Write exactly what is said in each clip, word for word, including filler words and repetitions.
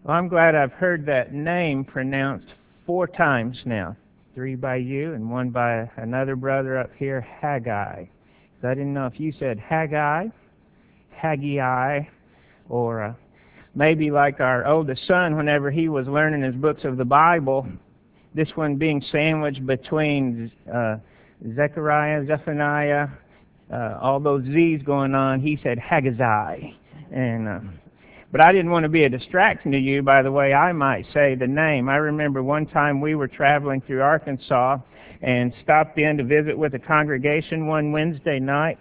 Well, I'm glad I've heard that name pronounced four times now. Three by you and one by another brother up here, Haggai. So I didn't know if you said Haggai, Haggai, or uh, maybe like our oldest son, whenever he was learning his books of the Bible, this one being sandwiched between uh, Zechariah, Zephaniah, uh, all those Z's going on, he said Haggai. And uh, But I didn't want to be a distraction to you by the way I might say the name. I remember one time we were traveling through Arkansas and stopped in to visit with a congregation one Wednesday night.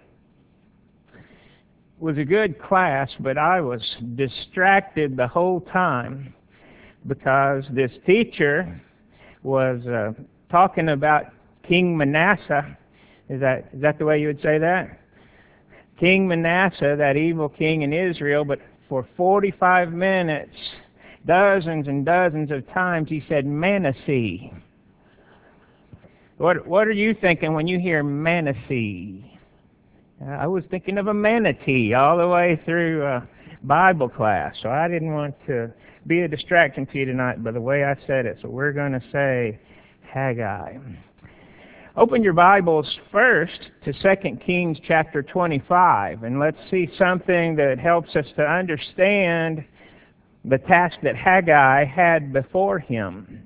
It was a good class, but I was distracted the whole time because this teacher was uh, talking about King Manasseh. Is that is that the way you would say that? King Manasseh, that evil king in Israel, but for forty-five minutes, dozens and dozens of times, he said Manasseh. What what are you thinking when you hear Manasseh? Uh, I was thinking of a manatee all the way through uh, Bible class, so I didn't want to be a distraction to you tonight by the way I said it. So we're going to say Haggai. Open your Bibles first to Second Kings chapter twenty-five, and let's see something that helps us to understand the task that Haggai had before him.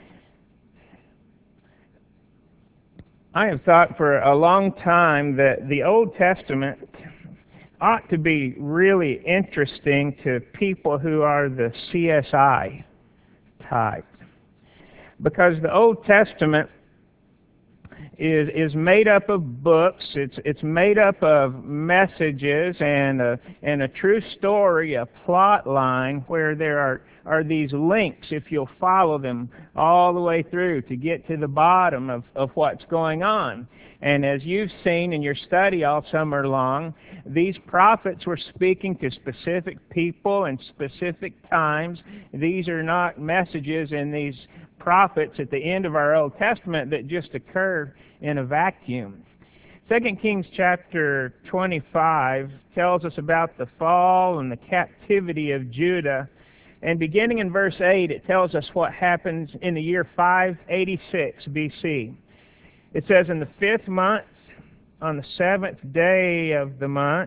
I have thought for a long time that the Old Testament ought to be really interesting to people who are the C S I type, because the Old Testament is is made up of books. It's it's made up of messages and a, and a true story, a plot line where there are are these links, if you'll follow them all the way through to get to the bottom of, of what's going on. And as you've seen in your study all summer long, these prophets were speaking to specific people and specific times. These are not messages in these prophets at the end of our Old Testament that just occur in a vacuum. Second Kings chapter twenty-five tells us about the fall and the captivity of Judah. And beginning in verse eight, it tells us what happens in the year five eighty-six B C. It says, in the fifth month, on the seventh day of the month,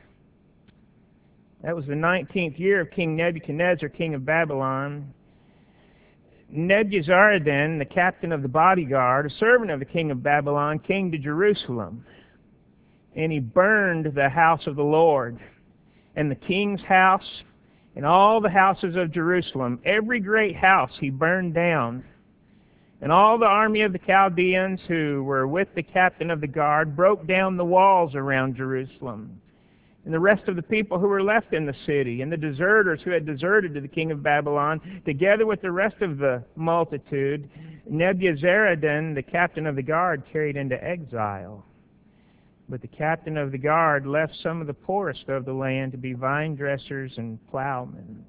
that was the nineteenth year of King Nebuchadnezzar, king of Babylon, Nebuzaradan, the captain of the bodyguard, a servant of the king of Babylon, came to Jerusalem, and he burned the house of the Lord, and the king's house, and all the houses of Jerusalem. Every great house he burned down. And all the army of the Chaldeans who were with the captain of the guard broke down the walls around Jerusalem. And the rest of the people who were left in the city, and the deserters who had deserted to the king of Babylon, together with the rest of the multitude, Nebuzaradan, the captain of the guard, carried into exile. But the captain of the guard left some of the poorest of the land to be vine dressers and plowmen.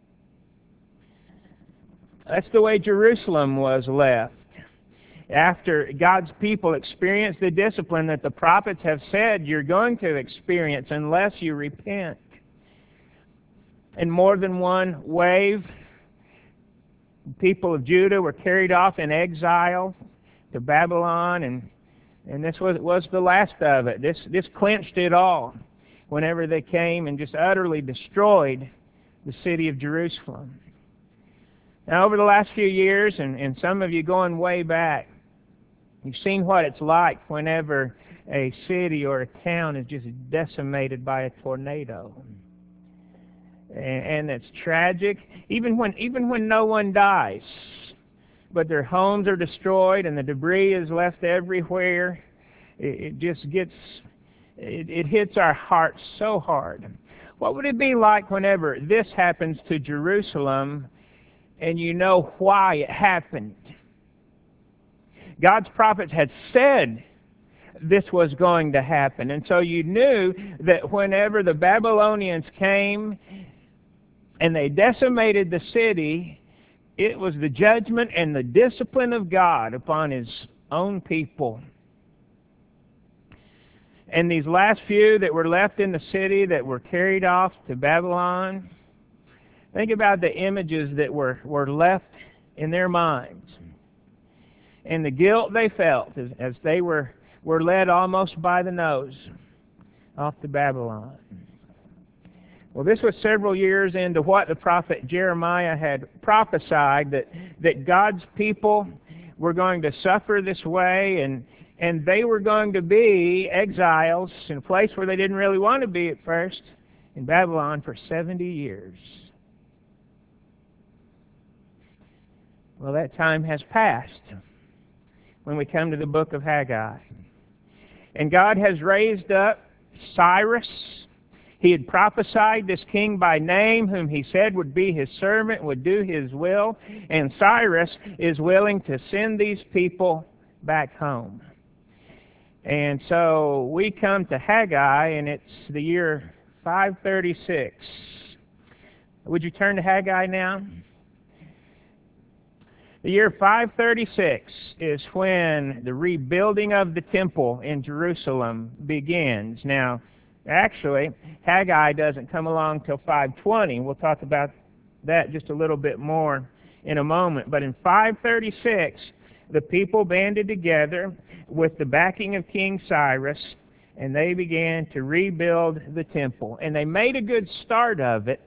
That's the way Jerusalem was left. After God's people experienced the discipline that the prophets have said you're going to experience unless you repent. In more than one wave, the people of Judah were carried off in exile to Babylon, and and this was was the last of it. This this clinched it all whenever they came and just utterly destroyed the city of Jerusalem. Now, over the last few years, and, and some of you going way back, you've seen what it's like whenever a city or a town is just decimated by a tornado. And, and it's tragic, even when even when no one dies. But their homes are destroyed and the debris is left everywhere. It, it just gets, it, it hits our hearts so hard. What would it be like whenever this happens to Jerusalem and you know why it happened? God's prophets had said this was going to happen. And so you knew that whenever the Babylonians came and they decimated the city, it was the judgment and the discipline of God upon His own people. And these last few that were left in the city that were carried off to Babylon, Think about the images that were, were left in their minds and the guilt they felt as, as they were, were led almost by the nose off to Babylon. Well, this was several years into what the prophet Jeremiah had prophesied, that, that God's people were going to suffer this way, and, and they were going to be exiles in a place where they didn't really want to be at first, in Babylon for seventy years. Well, that time has passed when we come to the book of Haggai. And God has raised up Cyrus. He had prophesied this king by name, whom he said would be his servant, would do his will. And Cyrus is willing to send these people back home. And so we come to Haggai, and it's the year five thirty-six. Would you turn to Haggai now? The year five thirty-six is when the rebuilding of the temple in Jerusalem begins. Now, actually, Haggai doesn't come along till five twenty. We'll talk about that just a little bit more in a moment. But in five thirty-six, the people banded together with the backing of King Cyrus, and they began to rebuild the temple. And they made a good start of it.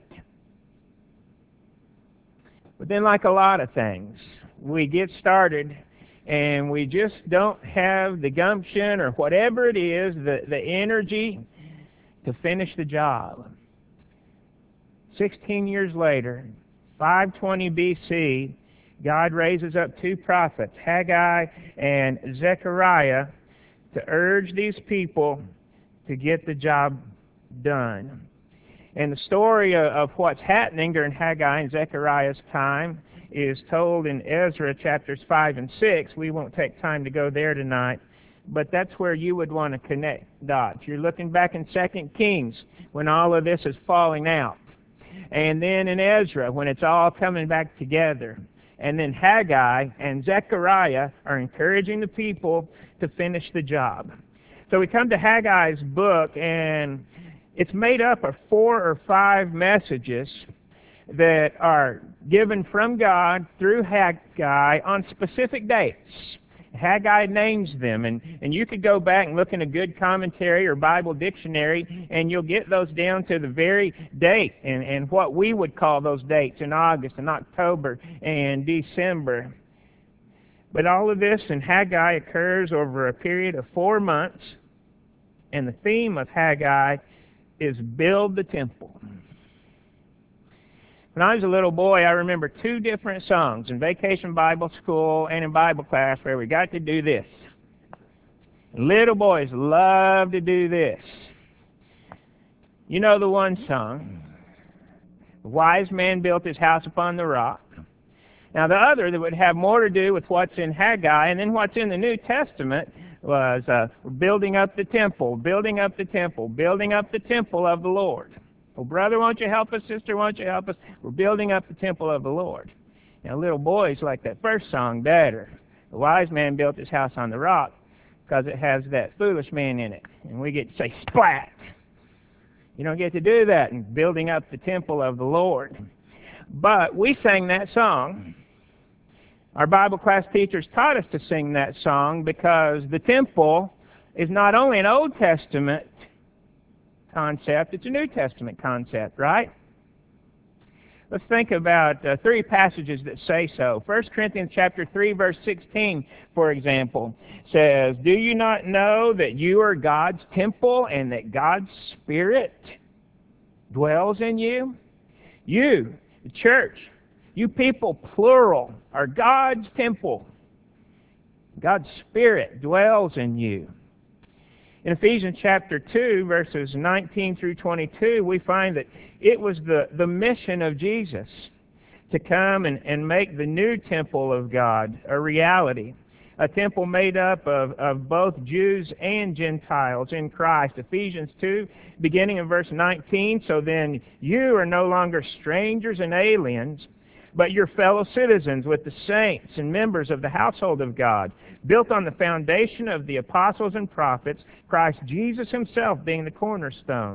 But then, like a lot of things, we get started and we just don't have the gumption or whatever it is, the, the energy to finish the job. Sixteen years later, five twenty B C, God raises up two prophets, Haggai and Zechariah, to urge these people to get the job done. And the story of what's happening during Haggai and Zechariah's time is told in Ezra chapters five and six. We won't take time to go there tonight, but that's where you would want to connect dots. You're looking back in Second Kings when all of this is falling out. And then in Ezra when it's all coming back together. And then Haggai and Zechariah are encouraging the people to finish the job. So we come to Haggai's book, and it's made up of four or five messages that are given from God through Haggai on specific dates. Haggai names them, and, and you could go back and look in a good commentary or Bible dictionary, and you'll get those down to the very date and, and what we would call those dates in August and October and December. But all of this in Haggai occurs over a period of four months, and the theme of Haggai is build the temple. When I was a little boy, I remember two different songs in Vacation Bible School and in Bible class where we got to do this. Little boys love to do this. You know the one song, "The wise man built his house upon the rock." Now the other that would have more to do with what's in Haggai and then what's in the New Testament was uh, building up the temple, building up the temple, building up the temple of the Lord. Well, brother, won't you help us? Sister, won't you help us? We're building up the temple of the Lord. Now, little boys like that first song better. The wise man built his house on the rock because it has that foolish man in it. And we get to say, splat. You don't get to do that in building up the temple of the Lord. But we sang that song. Our Bible class teachers taught us to sing that song because the temple is not only an Old Testament concept, it's a New Testament concept, right? Let's think about uh, three passages that say so. First Corinthians chapter three, verse sixteen, for example, says, "Do you not know that you are God's temple and that God's Spirit dwells in you?" You, the church, you people, plural, are God's temple. God's Spirit dwells in you. In Ephesians chapter two, verses nineteen through twenty-two, we find that it was the, the mission of Jesus to come and, and make the new temple of God a reality. A temple made up of, of both Jews and Gentiles in Christ. Ephesians two, beginning in verse nineteen, "So then you are no longer strangers and aliens, but your fellow citizens with the saints and members of the household of God, built on the foundation of the apostles and prophets, Christ Jesus himself being the cornerstone,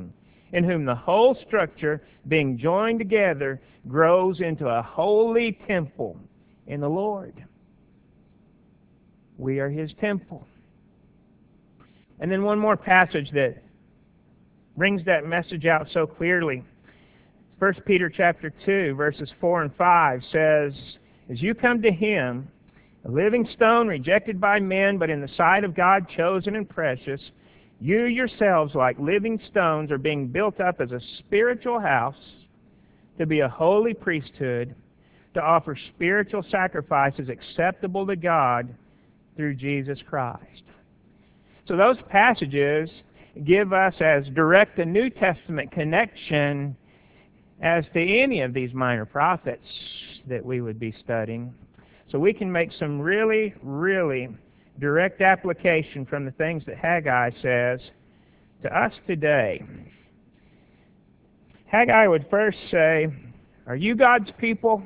in whom the whole structure, being joined together, grows into a holy temple in the Lord. We are His temple. And then one more passage that brings that message out so clearly. First Peter chapter two, verses four and five says, "As you come to Him, a living stone rejected by men, but in the sight of God chosen and precious, you yourselves, like living stones, are being built up as a spiritual house to be a holy priesthood, to offer spiritual sacrifices acceptable to God through Jesus Christ." So those passages give us as direct a New Testament connection as to any of these minor prophets that we would be studying. So we can make some really, really direct application from the things that Haggai says to us today. Haggai would first say, are you God's people?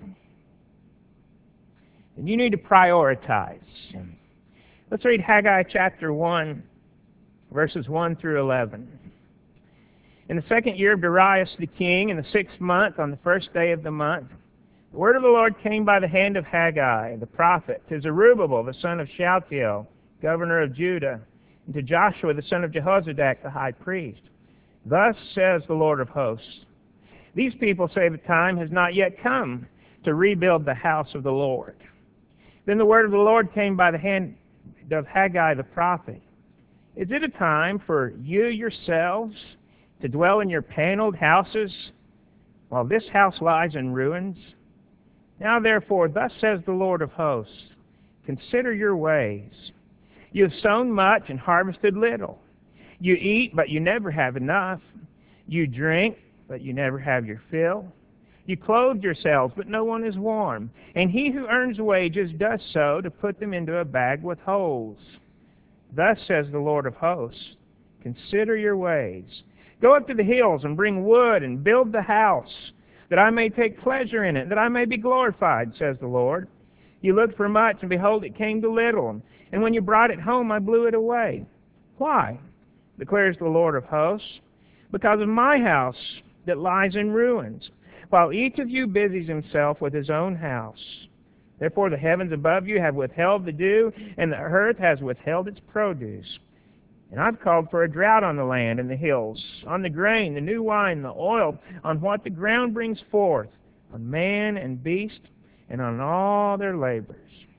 And you need to prioritize. Let's read Haggai chapter one, verses one through eleven. In the second year of Darius the king, in the sixth month, on the first day of the month, the word of the Lord came by the hand of Haggai, the prophet, to Zerubbabel, the son of Shealtiel, governor of Judah, and to Joshua, the son of Jehozadak, the high priest. Thus says the Lord of hosts, these people say the time has not yet come to rebuild the house of the Lord. Then the word of the Lord came by the hand of Haggai the prophet. Is it a time for you yourselves to dwell in your paneled houses while this house lies in ruins? Now therefore, thus says the Lord of hosts, consider your ways. You have sown much and harvested little. You eat, but you never have enough. You drink, but you never have your fill. You clothe yourselves, but no one is warm. And he who earns wages does so to put them into a bag with holes. Thus says the Lord of hosts, consider your ways. Go up to the hills and bring wood and build the house, that I may take pleasure in it, that I may be glorified, says the Lord. You looked for much, and behold, it came to little. And when you brought it home, I blew it away. Why? Declares the Lord of hosts. Because of my house that lies in ruins, while each of you busies himself with his own house. Therefore the heavens above you have withheld the dew, and the earth has withheld its produce. And I've called for a drought on the land and the hills, on the grain, the new wine, the oil, on what the ground brings forth, on man and beast, and on all their labors.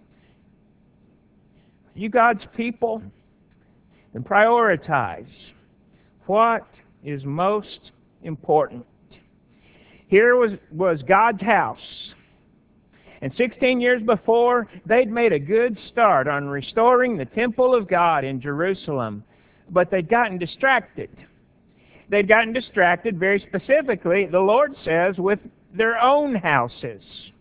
You God's people, then prioritize what is most important. Here was, was God's house. And sixteen years before, they'd made a good start on restoring the temple of God in Jerusalem. But they'd gotten distracted. They'd gotten distracted, very specifically, the Lord says, with their own houses.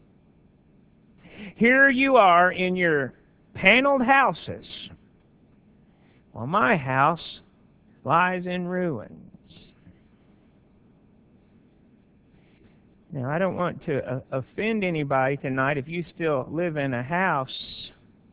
Here you are in your paneled houses, while my house lies in ruins. Now, I don't want to uh, offend anybody tonight if you still live in a house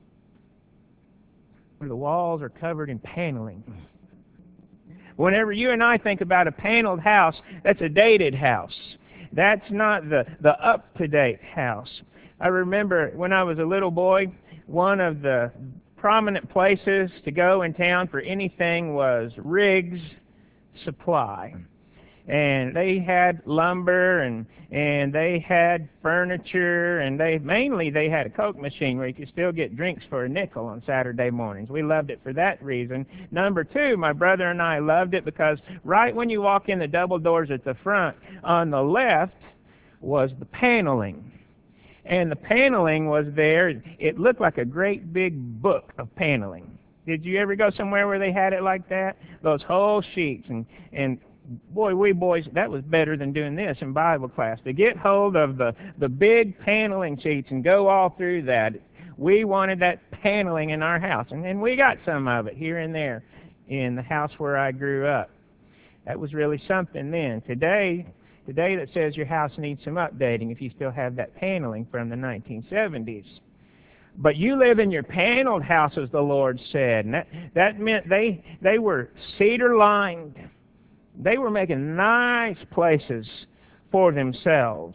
where the walls are covered in paneling. Whenever you and I think about a paneled house, that's a dated house. That's not the, the up-to-date house. I remember when I was a little boy, one of the prominent places to go in town for anything was Riggs Supply. And they had lumber, and and they had furniture, and they mainly they had a Coke machine where you could still get drinks for a nickel on Saturday mornings. We loved it for that reason. Number two, my brother and I loved it because right when you walk in the double doors at the front, on the left was the paneling. And the paneling was there. It looked like a great big book of paneling. Did you ever go somewhere where they had it like that? Those whole sheets and and boy, we boys, that was better than doing this in Bible class. To get hold of the, the big paneling sheets and go all through that, we wanted that paneling in our house. And then we got some of it here and there in the house where I grew up. That was really something then. Today, today that says your house needs some updating if you still have that paneling from the nineteen seventies. But you live in your paneled houses, the Lord said. And that, that meant they, they were cedar-lined. They were making nice places for themselves.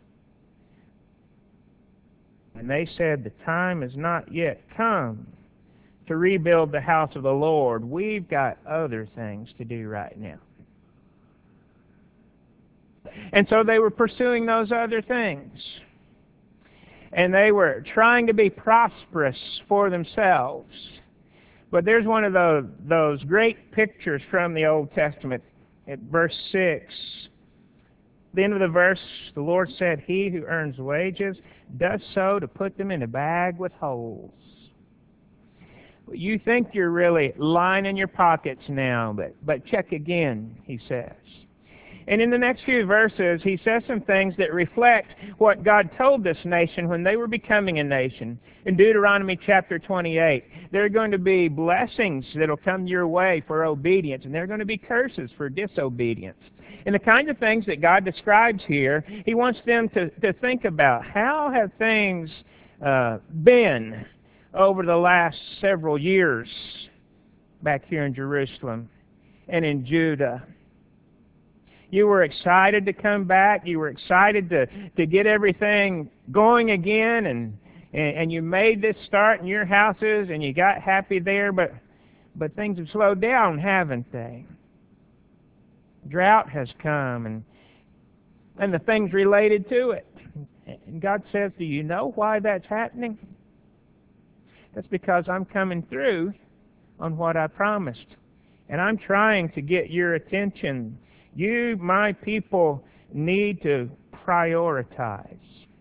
And they said, the time has not yet come to rebuild the house of the Lord. We've got other things to do right now. And so they were pursuing those other things. And they were trying to be prosperous for themselves. But there's one of those, those great pictures from the Old Testament at verse six. At the end of the verse, the Lord said, he who earns wages does so to put them in a bag with holes. You think you're really lining your pockets now, but, but check again, he says. And in the next few verses, he says some things that reflect what God told this nation when they were becoming a nation. In Deuteronomy chapter twenty-eight, there are going to be blessings that will come your way for obedience, and there are going to be curses for disobedience. And the kind of things that God describes here, he wants them to, to think about. How have things uh, been over the last several years back here in Jerusalem and in Judah? You were excited to come back. You were excited to, to get everything going again, and, and and you made this start in your houses, and you got happy there, but but things have slowed down, haven't they? Drought has come, and and the things related to it. And God says, do you know why that's happening? That's because I'm coming through on what I promised, and I'm trying to get your attention. You, my people, need to prioritize.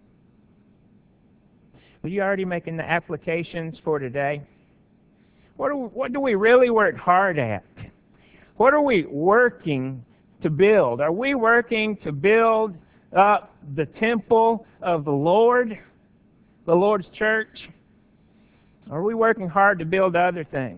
Are you already making the applications for today? What do, what do we really work hard at? What are we working to build? Are we working to build up the temple of the Lord, the Lord's church? Or are we working hard to build other things?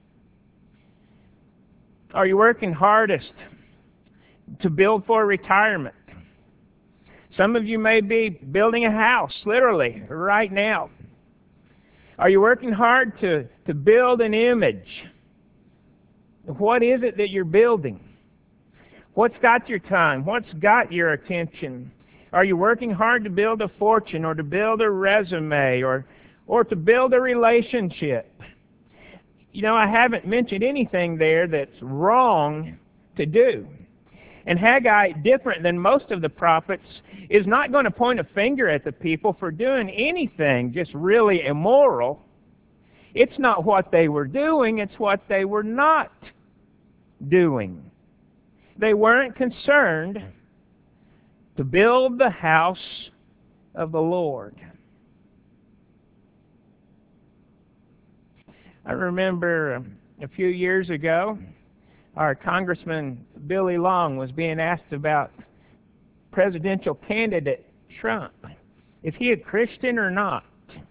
Are you working hardest to build for retirement? Some of you may be building a house, literally, right now. Are you working hard to, to build an image? What is it that you're building? What's got your time? What's got your attention? Are you working hard to build a fortune, or to build a resume, or, or to build a relationship? You know, I haven't mentioned anything there that's wrong to do. And Haggai, different than most of the prophets, is not going to point a finger at the people for doing anything just really immoral. It's not what they were doing, it's what they were not doing. They weren't concerned to build the house of the Lord. I remember a few years ago, our Congressman Billy Long was being asked about presidential candidate Trump. Is he a Christian or not?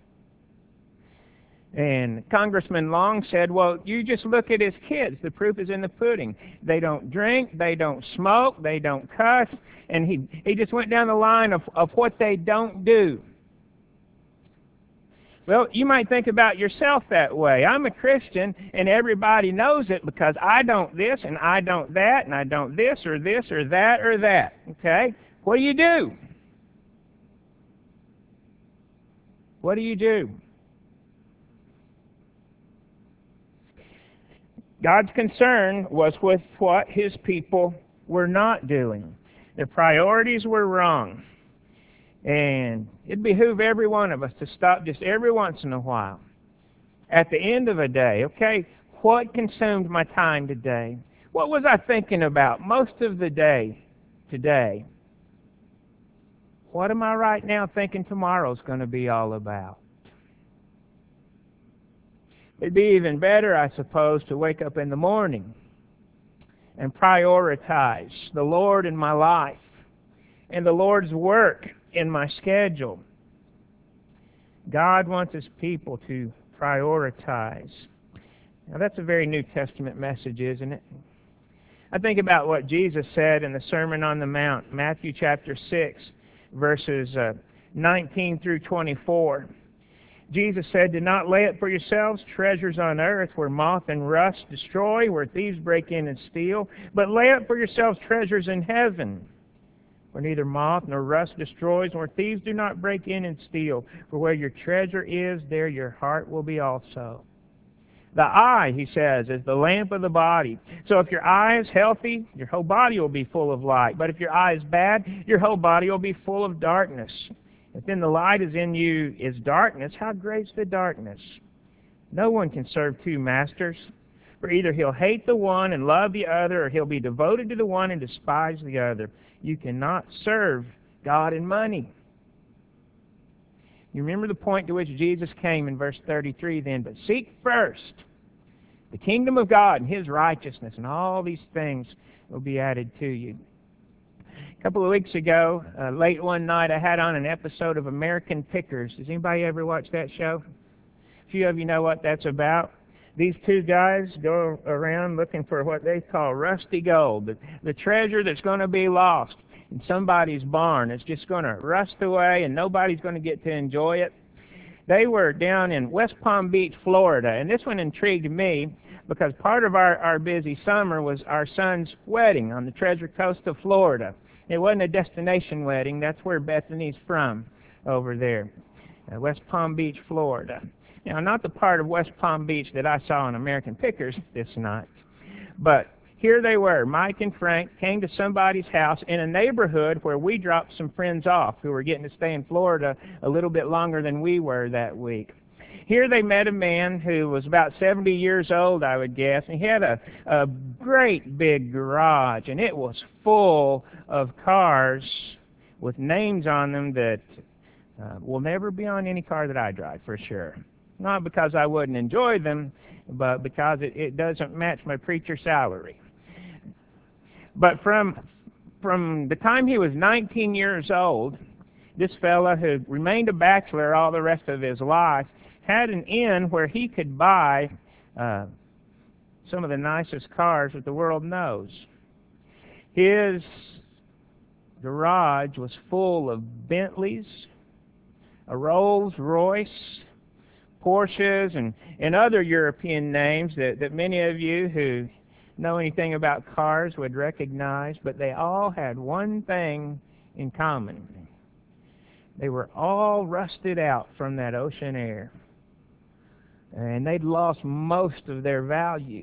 And Congressman Long said, well, you just look at his kids. The proof is in the pudding. They don't drink, they don't smoke, they don't cuss. And he, he just went down the line of, of what they don't do. Well, you might think about yourself that way. I'm a Christian, and everybody knows it because I don't this, and I don't that, and I don't this, or this, or that, or that. Okay? What do you do? What do you do? God's concern was with what His people were not doing. Their priorities were wrong. And it'd behoove every one of us to stop just every once in a while. At the end of a day, okay, what consumed my time today? What was I thinking about most of the day today? What am I right now thinking tomorrow's going to be all about? It'd be even better, I suppose, to wake up in the morning and prioritize the Lord in my life and the Lord's work in my schedule. God wants His people to prioritize. Now that's a very New Testament message, isn't it? I think about what Jesus said in the Sermon on the Mount, Matthew chapter six, verses uh, nineteen through twenty-four. Jesus said, "Do not lay up for yourselves treasures on earth where moth and rust destroy, where thieves break in and steal, but lay up for yourselves treasures in heaven, where neither moth nor rust destroys, and where thieves do not break in and steal. For where your treasure is, there your heart will be also." The eye, he says, is the lamp of the body. So if your eye is healthy, your whole body will be full of light. But if your eye is bad, your whole body will be full of darkness. If then the light is in you is darkness, how great's the darkness? No one can serve two masters, for either he'll hate the one and love the other, or he'll be devoted to the one and despise the other. You cannot serve God and money. You remember the point to which Jesus came in verse thirty-three then, but seek first the kingdom of God and His righteousness, and all these things will be added to you. A couple of weeks ago, uh, late one night, I had on an episode of American Pickers. Does anybody ever watch that show? A few of you know what that's about. These two guys go around looking for what they call rusty gold, the, the treasure that's going to be lost in somebody's barn. It's just going to rust away and nobody's going to get to enjoy it. They were down in West Palm Beach, Florida, and this one intrigued me because part of our, our busy summer was our son's wedding on the Treasure Coast of Florida. It wasn't a destination wedding. That's where Bethany's from over there, uh, West Palm Beach, Florida. Now, not the part of West Palm Beach that I saw in American Pickers this night, but here they were. Mike and Frank came to somebody's house in a neighborhood where we dropped some friends off who were getting to stay in Florida a little bit longer than we were that week. Here they met a man who was about seventy years old, I would guess, and he had a, a great big garage, and it was full of cars with names on them that uh, will never be on any car that I drive, for sure. Not because I wouldn't enjoy them, but because it, it doesn't match my preacher salary. But from from the time he was nineteen years old, this fella who remained a bachelor all the rest of his life had an inn where he could buy uh, some of the nicest cars that the world knows. His garage was full of Bentleys, a Rolls Royce, Porsches, and, and other European names that, that many of you who know anything about cars would recognize, but they all had one thing in common. They were all rusted out from that ocean air, and they'd lost most of their value.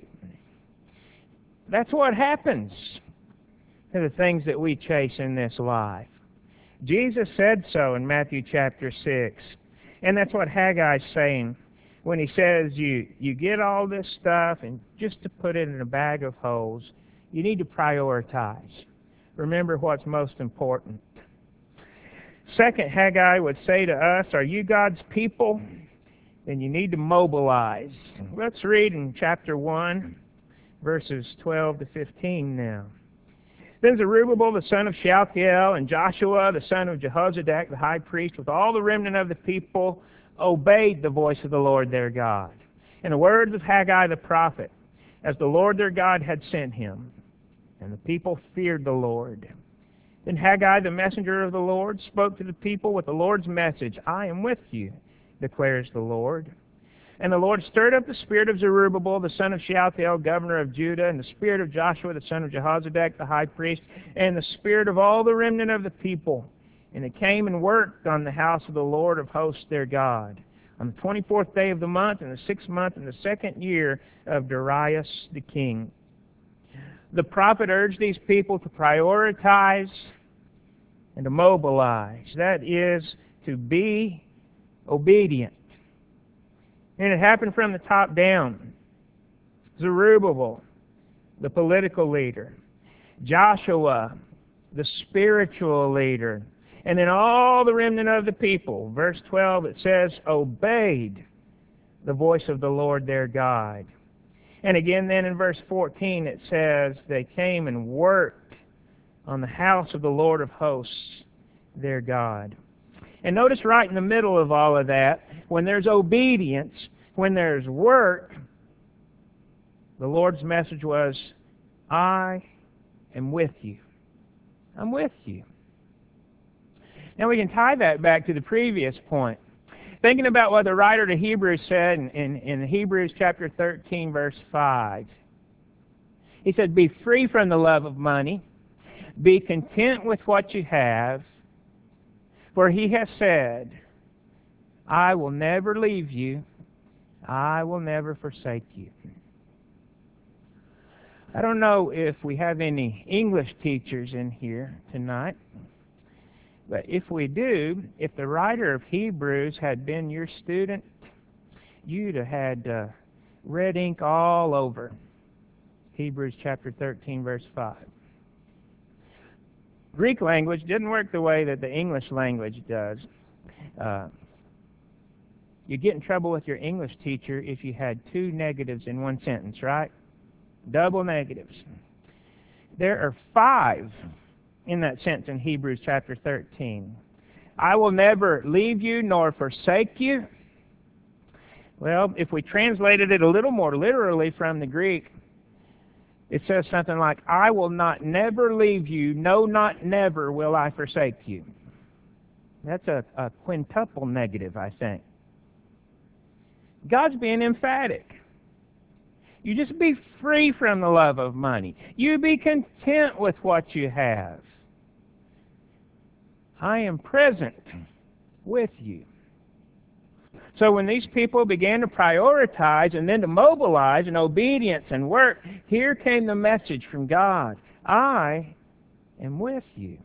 That's what happens to the things that we chase in this life. Jesus said so in Matthew chapter six. And that's what Haggai's saying when he says you, you get all this stuff and just to put it in a bag of holes, you need to prioritize. Remember what's most important. Second, Haggai would say to us, are you God's people? Then you need to mobilize. Let's read in chapter one, verses twelve to fifteen now. Then Zerubbabel the son of Shealtiel and Joshua the son of Jehozadak the high priest with all the remnant of the people obeyed the voice of the Lord their God and the words of Haggai the prophet, as the Lord their God had sent him. And the people feared the Lord. Then Haggai the messenger of the Lord spoke to the people with the Lord's message, I am with you, declares the Lord. And the Lord stirred up the spirit of Zerubbabel, the son of Shealtiel, governor of Judah, and the spirit of Joshua, the son of Jehozadak, the high priest, and the spirit of all the remnant of the people. And they came and worked on the house of the Lord of hosts their God, on the twenty-fourth day of the month, in the sixth month, in the second year of Darius the king. The prophet urged these people to prioritize and to mobilize. That is, to be obedient. And it happened from the top down. Zerubbabel, the political leader. Joshua, the spiritual leader. And then all the remnant of the people. Verse twelve, it says, obeyed the voice of the Lord their God. And again then in verse fourteen it says, they came and worked on the house of the Lord of hosts their God. And notice right in the middle of all of that, when there's obedience, when there's work, the Lord's message was, I am with you. I'm with you. Now we can tie that back to the previous point. Thinking about what the writer to Hebrews said in, in, in Hebrews chapter thirteen, verse five. He said, be free from the love of money. Be content with what you have. For he has said, I will never leave you. I will never forsake you. I don't know if we have any English teachers in here tonight. But if we do, if the writer of Hebrews had been your student, you'd have had uh, red ink all over Hebrews chapter thirteen, verse five. Greek language didn't work the way that the English language does. Uh, you get in trouble with your English teacher if you had two negatives in one sentence, right? Double negatives. There are five in that sentence in Hebrews chapter thirteen. I will never leave you nor forsake you. Well, if we translated it a little more literally from the Greek, it says something like, I will not never leave you, no, not never will I forsake you. That's a, a quintuple negative, I think. God's being emphatic. You just be free from the love of money. You be content with what you have. I am present with you. So when these people began to prioritize and then to mobilize in obedience and work, here came the message from God. I am with you.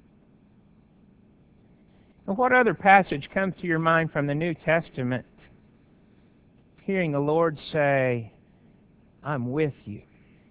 And what other passage comes to your mind from the New Testament? Hearing the Lord say, I'm with you.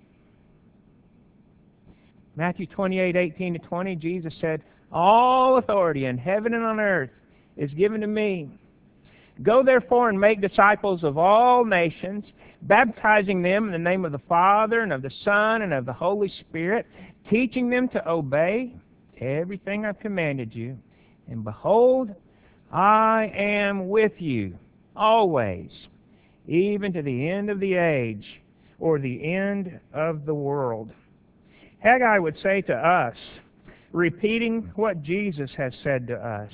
Matthew twenty-eight, eighteen to twenty, Jesus said, all authority in heaven and on earth is given to me. Go therefore and make disciples of all nations, baptizing them in the name of the Father and of the Son and of the Holy Spirit, teaching them to obey everything I've commanded you. And behold, I am with you always, even to the end of the age, or the end of the world. Haggai would say to us, repeating what Jesus has said to us,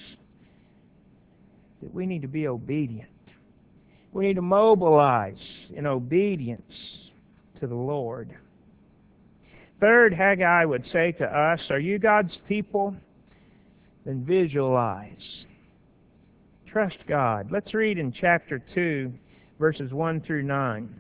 that we need to be obedient. We need to mobilize in obedience to the Lord. Third, Haggai would say to us, are you God's people? Then visualize. Trust God. Let's read in chapter two, verses one through nine.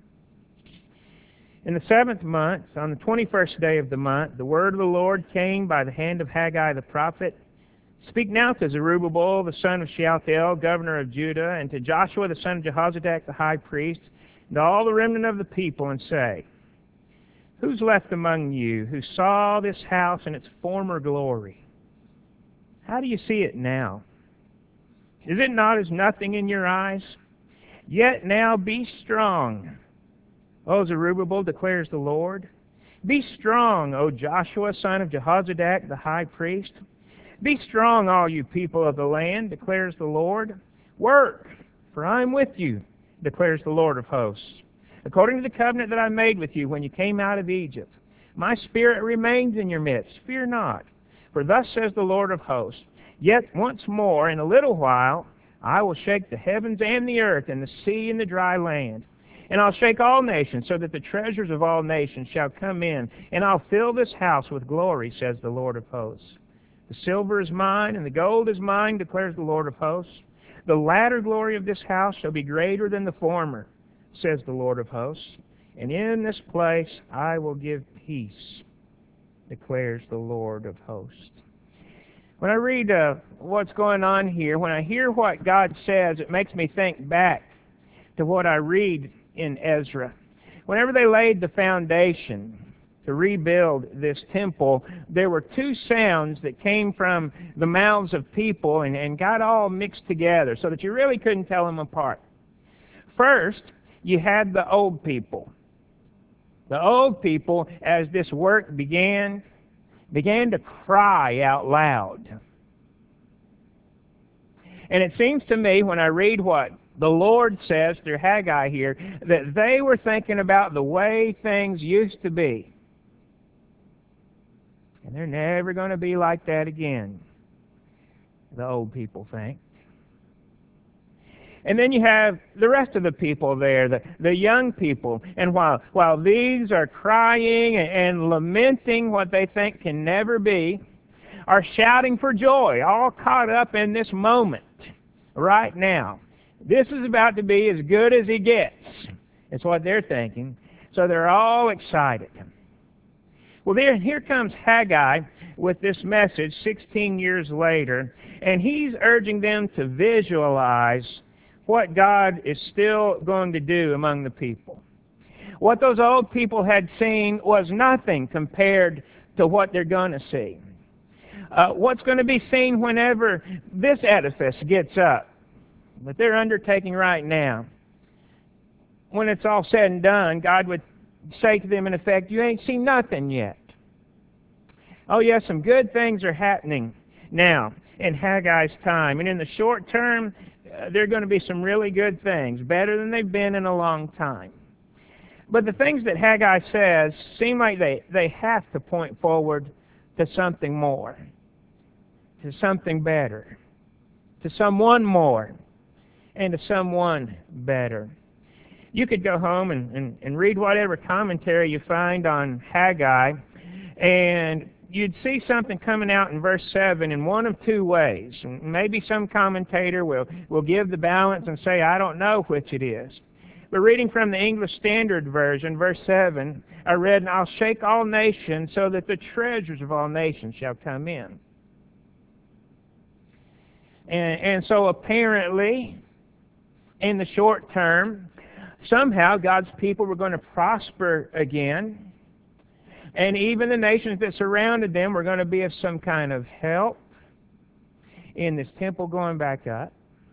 In the seventh month, on the twenty-first day of the month, the word of the Lord came by the hand of Haggai the prophet. Speak now to Zerubbabel, the son of Shealtiel, governor of Judah, and to Joshua, the son of Jehozadak, the high priest, and to all the remnant of the people, and say, who's left among you who saw this house in its former glory? How do you see it now? Is it not as nothing in your eyes? Yet now be strong, O Zerubbabel, declares the Lord. Be strong, O Joshua, son of Jehozadak, the high priest. Be strong, all you people of the land, declares the Lord. Work, for I am with you, declares the Lord of hosts. According to the covenant that I made with you when you came out of Egypt, my spirit remains in your midst. Fear not, for thus says the Lord of hosts, yet once more, in a little while, I will shake the heavens and the earth and the sea and the dry land. And I'll shake all nations, so that the treasures of all nations shall come in, and I'll fill this house with glory, says the Lord of hosts. The silver is mine, and the gold is mine, declares the Lord of hosts. The latter glory of this house shall be greater than the former, says the Lord of hosts. And in this place I will give peace, declares the Lord of hosts. When I read uh, what's going on here, when I hear what God says, it makes me think back to what I read in Ezra. Whenever they laid the foundation to rebuild this temple, there were two sounds that came from the mouths of people and, and got all mixed together so that you really couldn't tell them apart. First, you had the old people. The old people, as this work began, began to cry out loud. And it seems to me, when I read what the Lord says through Haggai here, that they were thinking about the way things used to be. And they're never going to be like that again, the old people think. And then you have the rest of the people there, the, the young people. And while, while these are crying and, and lamenting what they think can never be, are shouting for joy, all caught up in this moment right now. This is about to be as good as he gets. It's what they're thinking. So they're all excited. Well, there, here comes Haggai with this message sixteen years later, and he's urging them to visualize what God is still going to do among the people. What those old people had seen was nothing compared to what they're going to see. Uh, what's going to be seen whenever this edifice gets up, that they're undertaking right now, when it's all said and done, God would say to them, in effect, you ain't seen nothing yet. Oh, yes, some good things are happening now in Haggai's time. And in the short term, uh, there are going to be some really good things, better than they've been in a long time. But the things that Haggai says seem like they, they have to point forward to something more, to something better, to someone more, and to someone better. You could go home and, and, and read whatever commentary you find on Haggai, and you'd see something coming out in verse seven in one of two ways. Maybe some commentator will, will give the balance and say, I don't know which it is. But reading from the English Standard Version, verse seven, I read, and I'll shake all nations so that the treasures of all nations shall come in. And, and so apparently, in the short term, somehow God's people were going to prosper again. And even the nations that surrounded them were going to be of some kind of help in this temple going back up.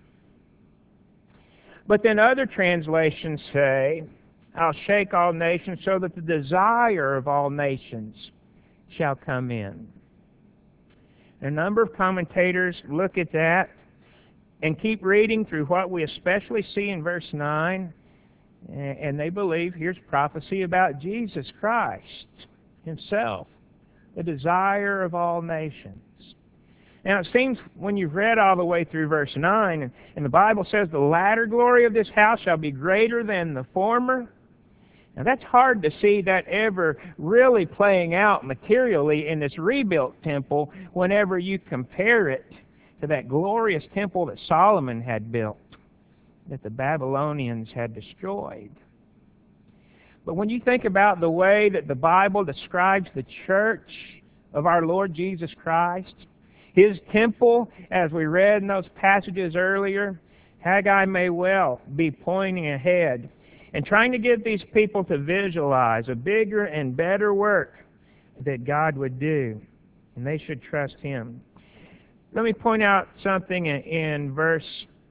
But then other translations say, I'll shake all nations so that the desire of all nations shall come in. A number of commentators look at that and keep reading through what we especially see in verse nine, and they believe here's prophecy about Jesus Christ himself, the desire of all nations. Now it seems when you've read all the way through verse nine, and, and the Bible says the latter glory of this house shall be greater than the former. Now that's hard to see that ever really playing out materially in this rebuilt temple whenever you compare it to that glorious temple that Solomon had built, that the Babylonians had destroyed. But when you think about the way that the Bible describes the church of our Lord Jesus Christ, His temple, as we read in those passages earlier, Haggai may well be pointing ahead and trying to get these people to visualize a bigger and better work that God would do, and they should trust Him. Let me point out something in verse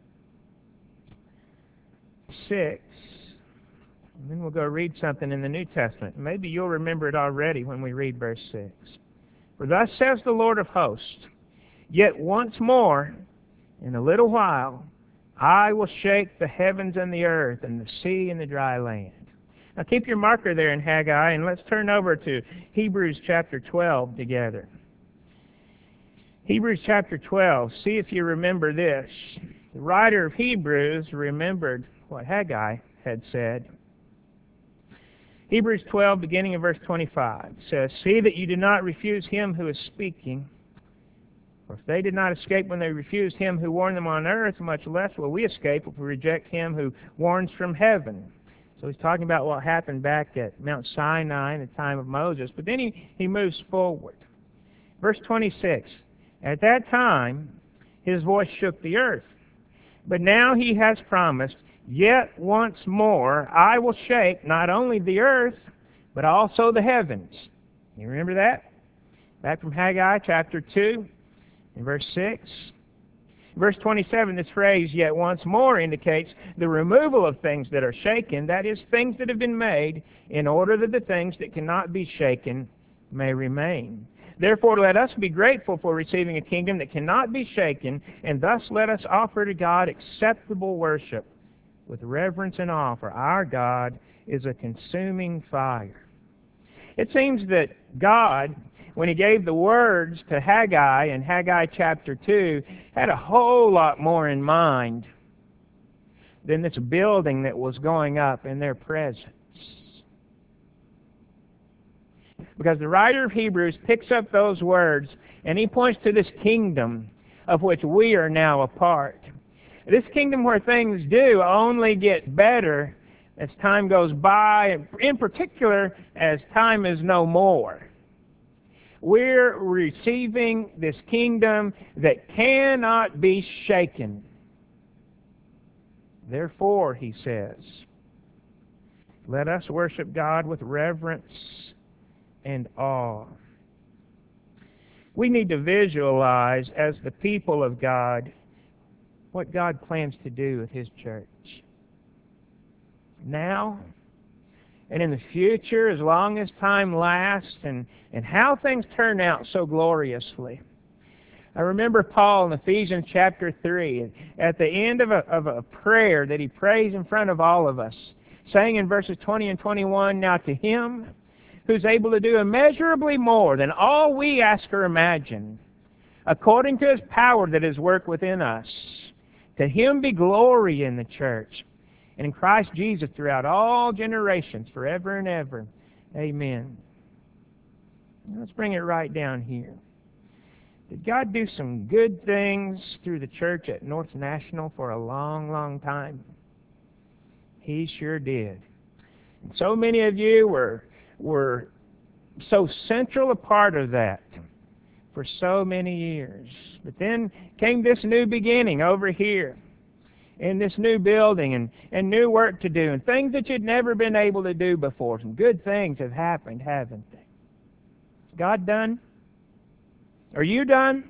six. And then we'll go read something in the New Testament. Maybe you'll remember it already when we read verse six. For thus says the Lord of hosts, yet once more, in a little while, I will shake the heavens and the earth and the sea and the dry land. Now keep your marker there in Haggai, and let's turn over to Hebrews chapter twelve together. Hebrews chapter twelve, see if you remember this. The writer of Hebrews remembered what Haggai had said. Hebrews twelve, beginning in verse twenty-five, says, see that you do not refuse him who is speaking. For if they did not escape when they refused him who warned them on earth, much less will we escape if we reject him who warns from heaven. So he's talking about what happened back at Mount Sinai in the time of Moses. But then he, he moves forward. Verse twenty-six, at that time his voice shook the earth. But now he has promised, yet once more I will shake not only the earth, but also the heavens. You remember that? Back from Haggai chapter two, in verse six. Verse twenty-seven, this phrase, yet once more, indicates the removal of things that are shaken, that is, things that have been made, in order that the things that cannot be shaken may remain. Therefore, let us be grateful for receiving a kingdom that cannot be shaken, and thus let us offer to God acceptable worship with reverence and awe, for our God is a consuming fire. It seems that God, when He gave the words to Haggai in Haggai chapter two, had a whole lot more in mind than this building that was going up in their presence. Because the writer of Hebrews picks up those words and he points to this kingdom of which we are now a part. This kingdom where things do only get better as time goes by, in particular as time is no more. We're receiving this kingdom that cannot be shaken. Therefore, he says, let us worship God with reverence and awe. We need to visualize as the people of God what God plans to do with His church. Now and in the future, as long as time lasts, and, and how things turn out so gloriously. I remember Paul in Ephesians chapter three, at the end of a, of a prayer that he prays in front of all of us, saying in verses twenty and twenty-one, now to Him who's able to do immeasurably more than all we ask or imagine, according to His power that is worked within us, to Him be glory in the church and in Christ Jesus throughout all generations, forever and ever. Amen. Let's bring it right down here. Did God do some good things through the church at North National for a long, long time? He sure did. And so many of you were, were so central a part of that for so many years. But then came this new beginning over here in this new building, and, and new work to do, and things that you'd never been able to do before. Some good things have happened, haven't they? Is God done? Are you done?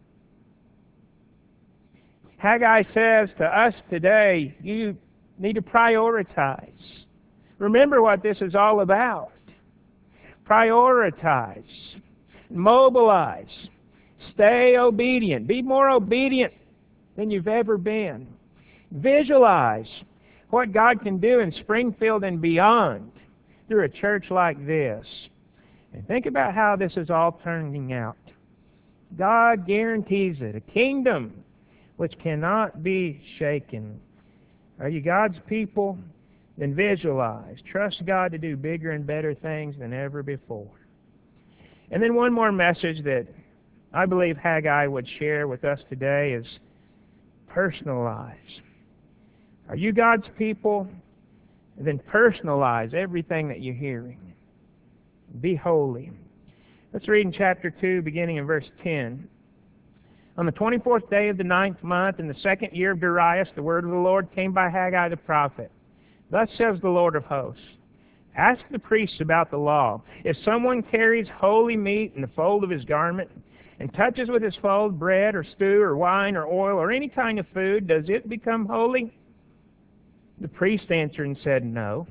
Haggai says to us today, you need to prioritize. Remember what this is all about. Prioritize. Mobilize. Stay obedient. Be more obedient than you've ever been. Visualize what God can do in Springfield and beyond through a church like this. And think about how this is all turning out. God guarantees it, a kingdom which cannot be shaken. Are you God's people? Then visualize. Trust God to do bigger and better things than ever before. And then one more message that I believe Haggai would share with us today is personalize. Are you God's people? Then personalize everything that you're hearing. Be holy. Let's read in chapter two, beginning in verse ten. On the twenty-fourth day of the ninth month, in the second year of Darius, the word of the Lord came by Haggai the prophet. Thus says the Lord of hosts, ask the priests about the law. If someone carries holy meat in the fold of his garment, and touches with his fold bread or stew or wine or oil or any kind of food, does it become holy? The priest answered and said, no.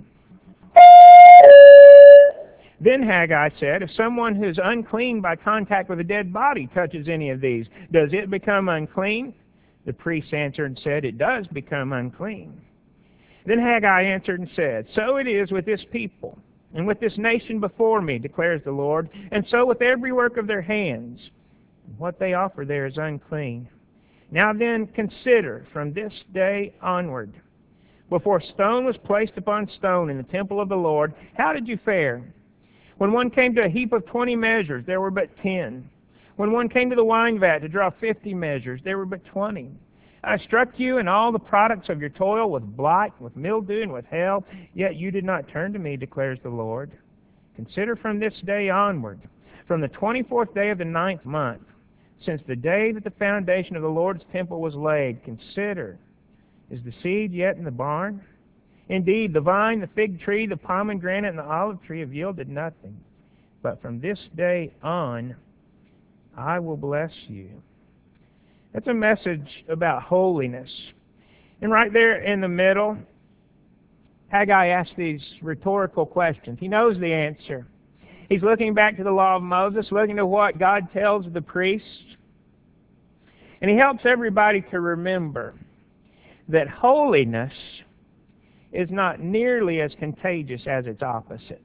Then Haggai said, if someone who is unclean by contact with a dead body touches any of these, does it become unclean? The priest answered and said, it does become unclean. Then Haggai answered and said, so it is with this people, and with this nation before me, declares the Lord, and so with every work of their hands. What they offer there is unclean. Now then, consider from this day onward, before stone was placed upon stone in the temple of the Lord, how did you fare? When one came to a heap of twenty measures, there were but ten. When one came to the wine vat to draw fifty measures, there were but twenty. I struck you and all the products of your toil with blight, with mildew, and with hail, yet you did not turn to me, declares the Lord. Consider from this day onward, from the twenty-fourth day of the ninth month, since the day that the foundation of the Lord's temple was laid, consider, is the seed yet in the barn? Indeed, the vine, the fig tree, the pomegranate, and the olive tree have yielded nothing. But from this day on, I will bless you. That's a message about holiness. And right there in the middle, Haggai asks these rhetorical questions. He knows the answer. He's looking back to the law of Moses, looking to what God tells the priests. And he helps everybody to remember that holiness is not nearly as contagious as its opposite.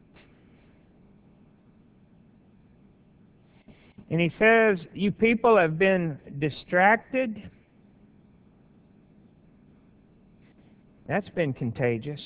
And he says, you people have been distracted That's been contagious.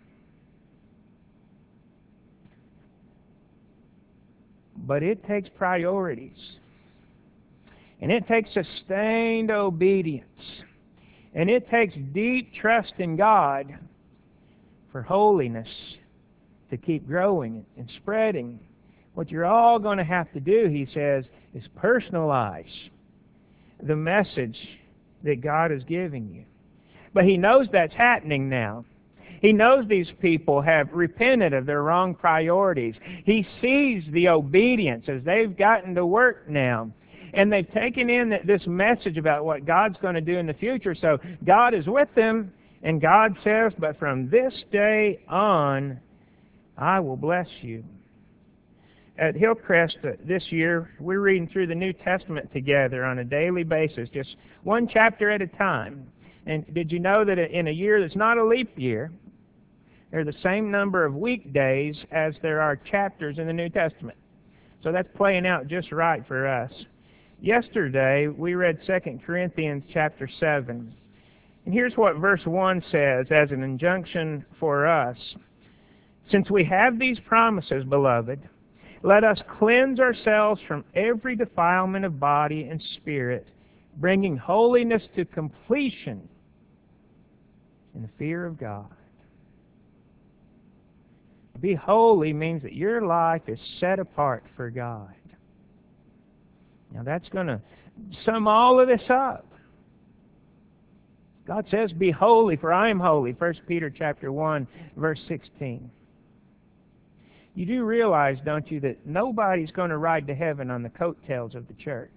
But it takes priorities. And it takes sustained obedience. And it takes deep trust in God for holiness to keep growing and spreading. What you're all going to have to do, he says, is personalize the message that God is giving you. But he knows that's happening now. He knows these people have repented of their wrong priorities. He sees the obedience as they've gotten to work now. And they've taken in this message about what God's going to do in the future. So God is with them, and God says, but from this day on, I will bless you. At Hillcrest uh, this year, we're reading through the New Testament together on a daily basis, just one chapter at a time. And did you know that in a year that's not a leap year, there are the same number of weekdays as there are chapters in the New Testament? So that's playing out just right for us. Yesterday, we read Second Corinthians chapter seven. And here's what verse one says as an injunction for us. Since we have these promises, beloved, let us cleanse ourselves from every defilement of body and spirit, bringing holiness to completion in the fear of God. To be holy means that your life is set apart for God. Now that's going to sum all of this up. God says, be holy, for I am holy. First Peter chapter one, verse sixteen. You do realize, don't you, that nobody's going to ride to heaven on the coattails of the church.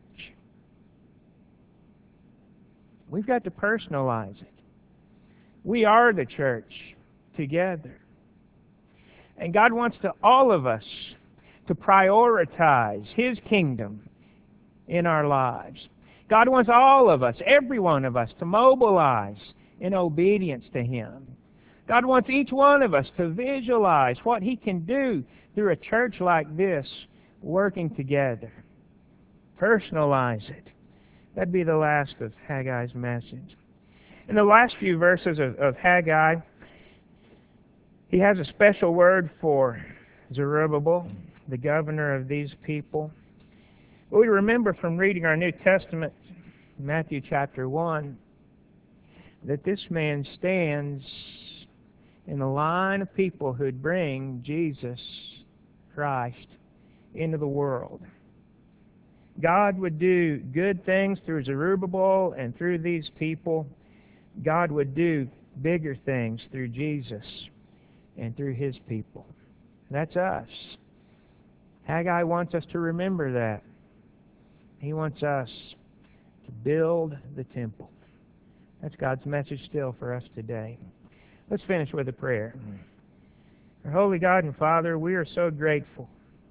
We've got to personalize it. We are the church together. And God wants to all of us to prioritize His kingdom in our lives. God wants all of us, every one of us, to mobilize in obedience to Him. God wants each one of us to visualize what He can do through a church like this working together. Personalize it. That'd be the last of Haggai's message. In the last few verses of, of Haggai, he has a special word for Zerubbabel, the governor of these people. We remember from reading our New Testament, Matthew chapter one, that this man stands in the line of people who'd bring Jesus Christ into the world. God would do good things through Zerubbabel and through these people. God would do bigger things through Jesus and through His people. That's us. Haggai wants us to remember that. He wants us to build the temple. That's God's message still for us today. Let's finish with a prayer. Our holy God and Father, we are so grateful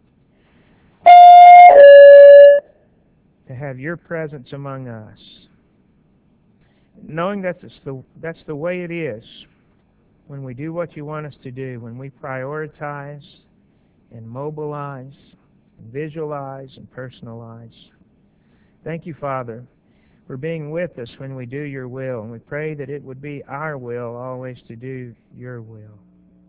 to have Your presence among us. Knowing that that's the, that's the way it is when we do what You want us to do, when we prioritize and mobilize and visualize and personalize. Thank You, Father, for being with us when we do Your will, and we pray that it would be our will always to do Your will.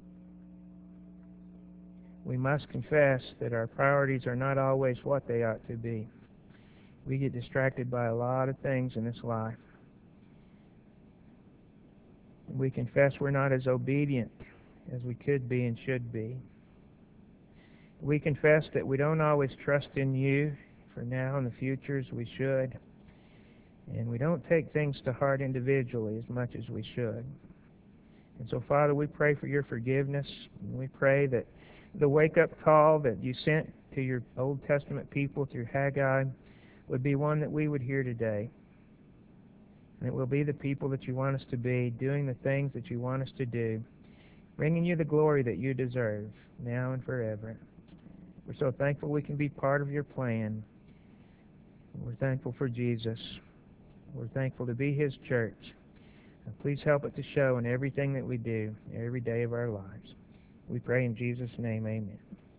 We must confess that our priorities are not always what they ought to be. We get distracted by a lot of things in this life. We confess we're not as obedient as we could be and should be. We confess that we don't always trust in You for now and the future as we should. And we don't take things to heart individually as much as we should. And so, Father, we pray for Your forgiveness. And we pray that the wake-up call that You sent to Your Old Testament people through Haggai would be one that we would hear today. And it will be the people that You want us to be, doing the things that You want us to do, bringing You the glory that You deserve, now and forever. We're so thankful we can be part of Your plan. We're thankful for Jesus. We're thankful to be His church. And please help it to show in everything that we do, every day of our lives. We pray in Jesus' name, amen.